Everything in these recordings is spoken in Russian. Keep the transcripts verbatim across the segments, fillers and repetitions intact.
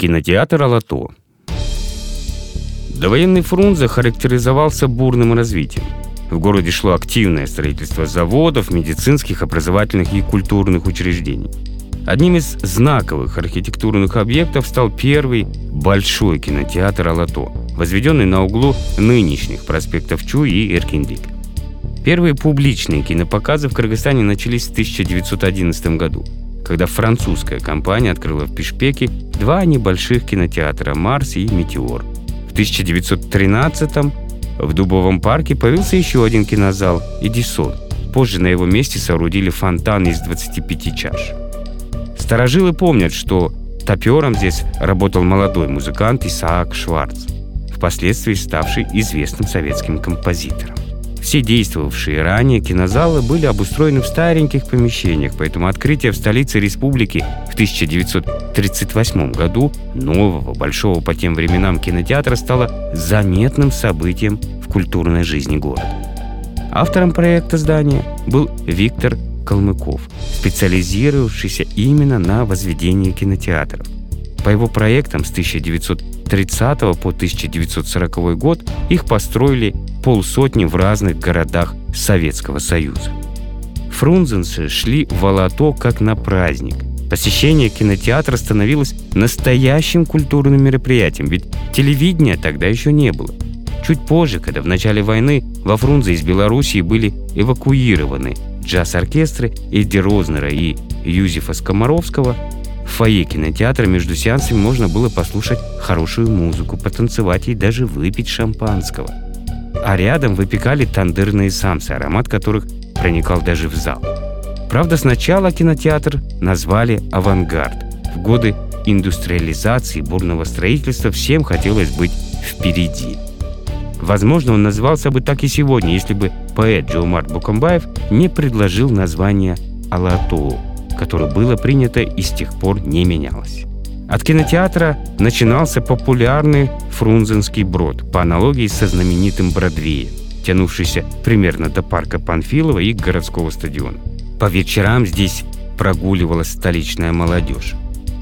Кинотеатр «Алато». Довоенный Фрунзе характеризовался бурным развитием. В городе шло активное строительство заводов, медицинских, образовательных и культурных учреждений. Одним из знаковых архитектурных объектов стал первый большой кинотеатр «Алато», возведенный на углу нынешних проспектов Чуй и Эркинлик. Первые публичные кинопоказы в Кыргызстане начались в тысяча девятьсот одиннадцатом году, когда французская компания открыла в Бишкеке два небольших кинотеатра «Марс» и «Метеор». В тысяча девятьсот тринадцатом в Дубовом парке появился еще один кинозал «Эдисон». Позже на его месте соорудили фонтан из двадцати пяти чаш. Старожилы помнят, что топером здесь работал молодой музыкант Исаак Шварц, впоследствии ставший известным советским композитором. Все действовавшие ранее кинозалы были обустроены в стареньких помещениях, поэтому открытие в столице республики в тысяча девятьсот тридцать восьмом году нового, большого по тем временам кинотеатра стало заметным событием в культурной жизни города. Автором проекта здания был Виктор Калмыков, специализировавшийся именно на возведении кинотеатров. По его проектам с тысяча девятьсот тридцатого по тысяча девятьсот сороковой год их построили полсотни в разных городах Советского Союза. Фрунзенцы шли в Алато как на праздник. Посещение кинотеатра становилось настоящим культурным мероприятием, ведь телевидения тогда еще не было. Чуть позже, когда в начале войны во Фрунзе из Белоруссии были эвакуированы джаз-оркестры Эдди Рознера и Юзефа Скоморовского, в фойе кинотеатра между сеансами можно было послушать хорошую музыку, потанцевать и даже выпить шампанского. А рядом выпекали тандырные самсы, аромат которых проникал даже в зал. Правда, сначала кинотеатр назвали «Авангард». В годы индустриализации, бурного строительства всем хотелось быть впереди. Возможно, он назывался бы так и сегодня, если бы поэт Джоумарт Букамбаев не предложил название «Алато», которое было принято и с тех пор не менялось. От кинотеатра начинался популярный Фрунзенский брод, по аналогии со знаменитым Бродвеем, тянувшийся примерно до парка Панфилова и городского стадиона. По вечерам здесь прогуливалась столичная молодежь.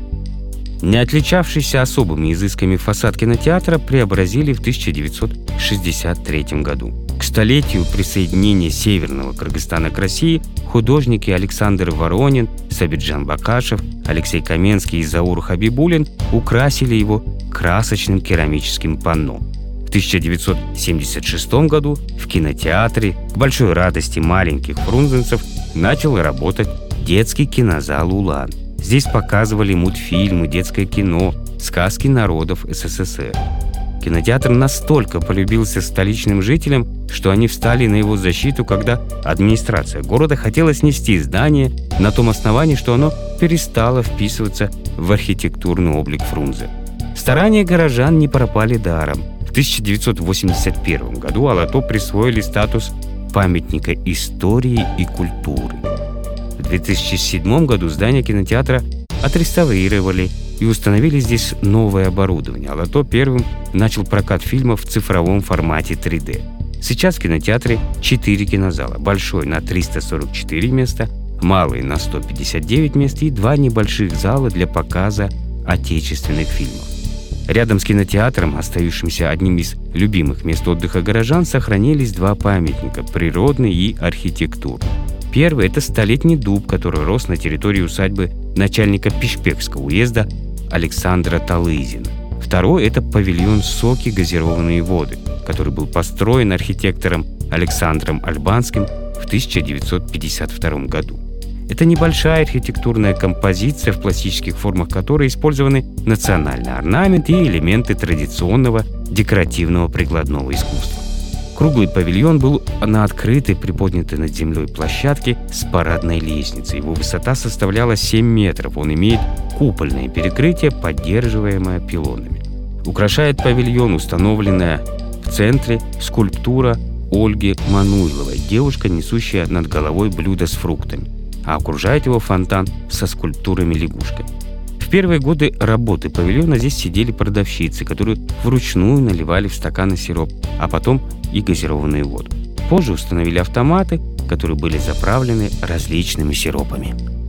Не отличавшийся особыми изысками фасад кинотеатра преобразили в тысяча девятьсот шестьдесят третьем году. К столетию присоединения Северного Кыргызстана к России художники Александр Воронин, Сабиджан Бакашев, Алексей Каменский и Заур Хабибулин украсили его красочным керамическим панно. В тысяча девятьсот семьдесят шестом году в кинотеатре, к большой радости маленьких фрунзенцев, начал работать детский кинозал «Улан». Здесь показывали мультфильмы, детское кино, сказки народов СССР. Кинотеатр настолько полюбился столичным жителям, что они встали на его защиту, когда администрация города хотела снести здание на том основании, что оно перестало вписываться в архитектурный облик Фрунзе. Старания горожан не пропали даром. В тысяча девятьсот восемьдесят первом году Алато присвоили статус памятника истории и культуры. В две тысячи седьмом году здание кинотеатра отреставрировали и установили здесь новое оборудование. Алато первым начал прокат фильмов в цифровом формате три дэ. Сейчас в кинотеатре четыре кинозала. Большой на триста сорок четыре места, малый на сто пятьдесят девять мест и два небольших зала для показа отечественных фильмов. Рядом с кинотеатром, остающимся одним из любимых мест отдыха горожан, сохранились два памятника – природный и архитектурный. Первый – это столетний дуб, который рос на территории усадьбы начальника Пишпекского уезда Александра Талызина. Второй – это павильон «Соки. Газированные воды», который был построен архитектором Александром Альбанским в тысяча девятьсот пятьдесят втором году. Это небольшая архитектурная композиция, в пластических формах которой использованы национальный орнамент и элементы традиционного декоративного прикладного искусства. Круглый павильон был на открытой, приподнятой над землей площадке с парадной лестницей. Его высота составляла семь метров. Он имеет купольное перекрытие, поддерживаемое пилонами. Украшает павильон установленная в центре скульптура Ольги Мануйловой, девушка, несущая над головой блюдо с фруктами, а окружает его фонтан со скульптурами лягушкой. В первые годы работы павильона здесь сидели продавщицы, которые вручную наливали в стаканы сироп, а потом и газированную воду. Позже установили автоматы, которые были заправлены различными сиропами.